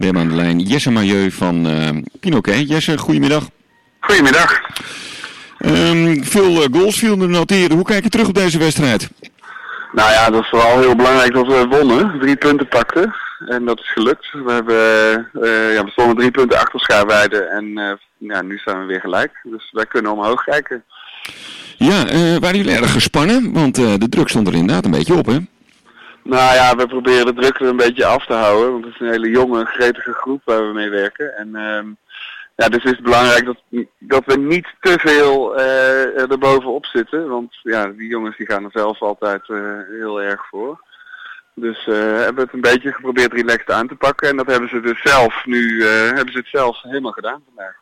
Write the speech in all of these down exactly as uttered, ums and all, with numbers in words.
We hebben aan de lijn Jesse Majeu van uh, Pinoquet. Jesse, goedemiddag. Goedemiddag. Um, veel uh, goals viel te noteren. Hoe kijk je terug op deze wedstrijd? Nou ja, dat is vooral heel belangrijk dat we wonnen. Drie punten pakten. En dat is gelukt. We, hebben, uh, ja, we stonden drie punten achter Schaarweide. En uh, ja, nu staan we weer gelijk. Dus wij kunnen omhoog kijken. Ja, uh, waren jullie erg gespannen? Want uh, de druk stond er inderdaad een beetje op, hè? Nou ja, we proberen de druk er een beetje af te houden. Want het is een hele jonge, gretige groep waar we mee werken. En uh, ja, dus is het belangrijk dat, dat we niet te veel uh, erbovenop zitten. Want ja, die jongens die gaan er zelf altijd uh, heel erg voor. Dus uh, hebben we het een beetje geprobeerd relaxed aan te pakken. En dat hebben ze dus zelf nu, uh, hebben ze het zelf helemaal gedaan vandaag.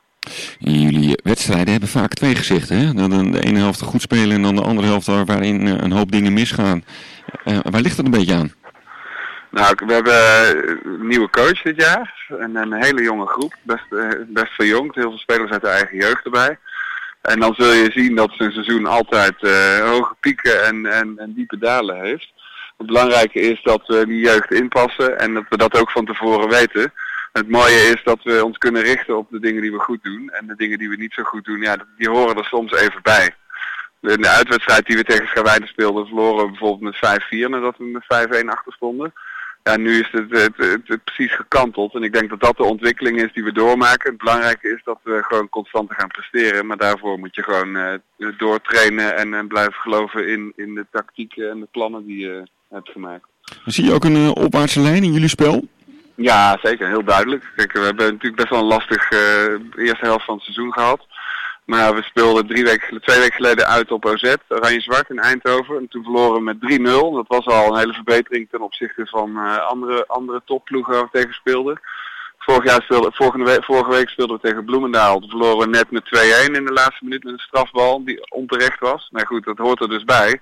Jullie wedstrijden hebben vaak twee gezichten, hè? Dan de ene helft goed spelen en dan de andere helft waarin een hoop dingen misgaan. Uh, waar ligt dat een beetje aan? Nou, we hebben een nieuwe coach dit jaar. En een hele jonge groep, best, best verjongd. Heel veel spelers uit de eigen jeugd erbij. En dan zul je zien dat zijn seizoen altijd uh, hoge pieken en, en, en diepe dalen heeft. Het belangrijke is dat we die jeugd inpassen en dat we dat ook van tevoren weten. Het mooie is dat we ons kunnen richten op de dingen die we goed doen. En de dingen die we niet zo goed doen, ja, die horen er soms even bij. In de uitwedstrijd die we tegen Schaarweide speelden, verloren we bijvoorbeeld met vijf vier nadat we met vijf-een achter stonden. Ja, nu is het, het, het, het precies gekanteld en ik denk dat dat de ontwikkeling is die we doormaken. Het belangrijke is dat we gewoon constant gaan presteren, maar daarvoor moet je gewoon uh, doortrainen en, en blijven geloven in, in de tactieken en de plannen die je hebt gemaakt. Zie je ook een uh, opwaartse lijn in jullie spel? Ja, zeker. Heel duidelijk. Kijk, we hebben natuurlijk best wel een lastig uh, eerste helft van het seizoen gehad. Maar we speelden drie weken, twee weken geleden uit op O Z, Oranje-Zwart in Eindhoven. En toen verloren we met drie nul. Dat was al een hele verbetering ten opzichte van uh, andere, andere topploegen waar we tegen speelden. Vorig jaar speelde, vorige, week, vorige week speelden we tegen Bloemendaal. Toen verloren we net met twee-een in de laatste minuut met een strafbal die onterecht was. Maar goed, dat hoort er dus bij.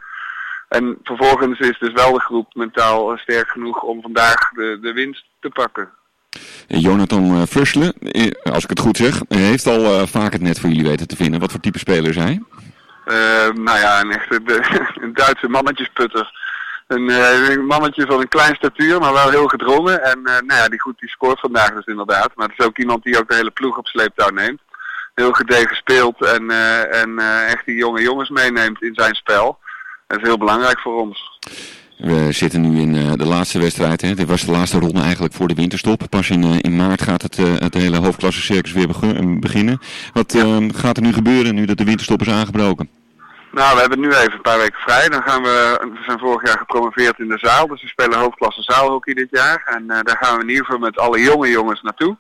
En vervolgens is dus wel de groep mentaal sterk genoeg om vandaag de, de winst te pakken. Jonathan uh, Frusle, als ik het goed zeg, heeft al uh, vaak het net voor jullie weten te vinden. Wat voor type speler is hij? Uh, nou ja, een echte de, een Duitse mannetjesputter. Een, uh, een mannetje van een klein statuur, maar wel heel gedrongen. En uh, nou ja, die goed die scoort vandaag dus inderdaad. Maar het is ook iemand die ook de hele ploeg op sleeptouw neemt. Heel gedegen speelt en, uh, en uh, echt die jonge jongens meeneemt in zijn spel. Dat is heel belangrijk voor ons. We zitten nu in uh, de laatste wedstrijd. Hè. Dit was de laatste ronde eigenlijk voor de winterstop. Pas in, uh, in maart gaat het, uh, het hele hoofdklasse circus weer beg- beginnen. Wat uh, gaat er nu gebeuren nu dat de winterstop is aangebroken? Nou, we hebben nu even een paar weken vrij. Dan gaan we, we zijn vorig jaar gepromoveerd in de zaal. Dus we spelen hoofdklasse zaalhockey dit jaar. En uh, daar gaan we in ieder geval met alle jonge jongens naartoe.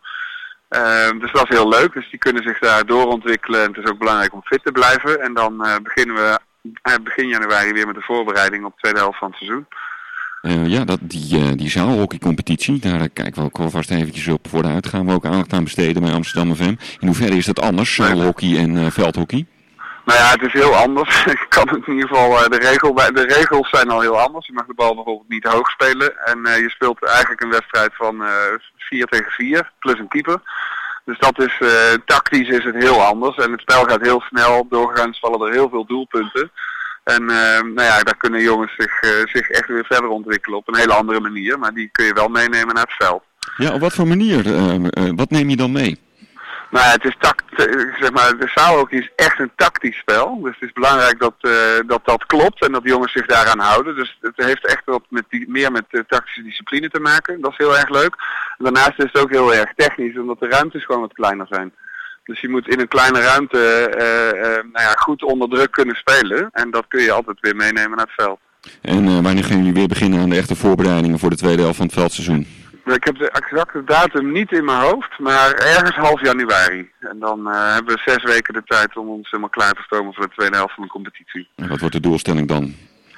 Uh, dus dat is heel leuk. Dus die kunnen zich daar doorontwikkelen. En het is ook belangrijk om fit te blijven. En dan uh, beginnen we begin januari weer met de voorbereiding op de tweede helft van het seizoen. Uh, ja, dat, die, uh, die zaalhockeycompetitie, daar uh, kijken we ook alvast eventjes op vooruit. Gaan we ook aandacht aan besteden bij Amsterdam F M. In hoeverre is dat anders, zaalhockey en uh, veldhockey? Nou ja, het is heel anders. Ik kan het in ieder geval, uh, de, regel, de regels zijn al heel anders. Je mag de bal bijvoorbeeld niet hoog spelen. En uh, je speelt eigenlijk een wedstrijd van uh, vier tegen vier, plus een keeper. Dus dat is, uh, tactisch is het heel anders en het spel gaat heel snel, doorgaans vallen er heel veel doelpunten. En uh, nou ja, daar kunnen jongens zich, uh, zich echt weer verder ontwikkelen op een hele andere manier, maar die kun je wel meenemen naar het veld. Ja, op wat voor manier? Uh, uh, wat neem je dan mee? Nou ja, het is tact, zeg maar, de zaalhockey is echt een tactisch spel. Dus het is belangrijk dat, uh, dat dat klopt en dat de jongens zich daaraan houden. Dus het heeft echt wat met die, meer met uh, tactische discipline te maken. Dat is heel erg leuk. En daarnaast is het ook heel erg technisch, omdat de ruimtes gewoon wat kleiner zijn. Dus je moet in een kleine ruimte uh, uh, nou ja, goed onder druk kunnen spelen. En dat kun je altijd weer meenemen naar het veld. En uh, wanneer gaan jullie weer beginnen aan de echte voorbereidingen voor de tweede helft van het veldseizoen? Ik heb de exacte datum niet in mijn hoofd, maar ergens half januari. En dan uh, hebben we zes weken de tijd om ons helemaal klaar te stomen voor de tweede helft van de competitie. En wat wordt de doelstelling dan?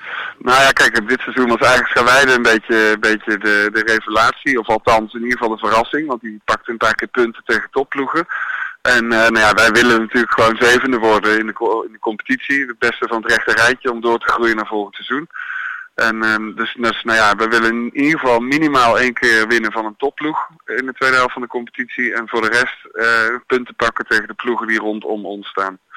Nou ja, kijk, dit seizoen was eigenlijk Schaarweide een beetje, een beetje de, de revelatie. Of althans in ieder geval de verrassing, want die pakte een paar keer punten tegen topploegen. En uh, nou ja, wij willen natuurlijk gewoon zevende worden in de, in de competitie. Het beste van het rechte rijtje om door te groeien naar volgend seizoen. En um, dus, dus nou ja, we willen in ieder geval minimaal één keer winnen van een topploeg in de tweede helft van de competitie. En voor de rest uh, punten pakken tegen de ploegen die rondom ons staan.